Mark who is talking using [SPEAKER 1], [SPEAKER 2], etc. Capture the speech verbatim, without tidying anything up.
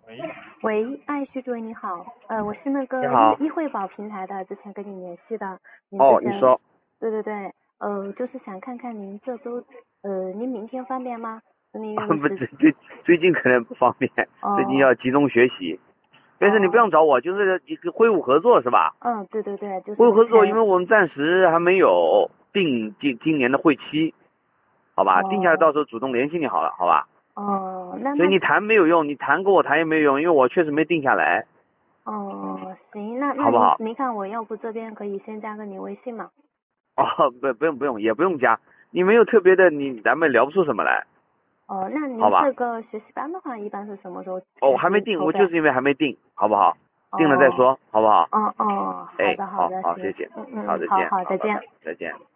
[SPEAKER 1] 喂，哎，徐主任你好，呃，我是那个
[SPEAKER 2] 你好。
[SPEAKER 1] 易易惠宝平台的，之前跟你联系的，您之
[SPEAKER 2] 哦，你
[SPEAKER 1] 前，
[SPEAKER 2] 说。
[SPEAKER 1] 对对对，呃，就是想看看您这周，呃，您明天方便吗？您愿意
[SPEAKER 2] 不，
[SPEAKER 1] 时，
[SPEAKER 2] 最最最近可能不方便，最近
[SPEAKER 1] 哦
[SPEAKER 2] 要集中学习。没事，你不
[SPEAKER 1] 哦，
[SPEAKER 2] 用找我，就是一个会务合作是吧？
[SPEAKER 1] 嗯，对对对，就是
[SPEAKER 2] 会务合作，因
[SPEAKER 1] 之前，
[SPEAKER 2] 为我们暂时还没有定今今年的会期，好吧？定下来
[SPEAKER 1] 哦
[SPEAKER 2] 到时候主动联系你好了，好吧？
[SPEAKER 1] 哦，那那，
[SPEAKER 2] 所以你谈没有用，你谈跟我谈也没有用，因为我确实没定下来，
[SPEAKER 1] 哦，行，那那
[SPEAKER 2] 好不好？
[SPEAKER 1] 您您看我要不这边可以先加个您微信嘛？
[SPEAKER 2] 哦，不，不用不用，也不用加，你没有特别的，你咱们聊不出什么来，
[SPEAKER 1] 哦，那您这
[SPEAKER 2] 好吧？
[SPEAKER 1] 个学习班的话，一般是什么时候
[SPEAKER 2] 哦，我
[SPEAKER 1] 开
[SPEAKER 2] 还没定，
[SPEAKER 1] 始筹备？
[SPEAKER 2] 我就是因为还没定，好不好？定了再
[SPEAKER 1] 哦
[SPEAKER 2] 说，好不好？
[SPEAKER 1] 哦哦，好
[SPEAKER 2] 哎，好
[SPEAKER 1] 的好的，行，
[SPEAKER 2] 好，谢谢。好，
[SPEAKER 1] 嗯嗯，好
[SPEAKER 2] 再见。
[SPEAKER 1] 好，
[SPEAKER 2] 好，
[SPEAKER 1] 再见。
[SPEAKER 2] 拜拜，再见。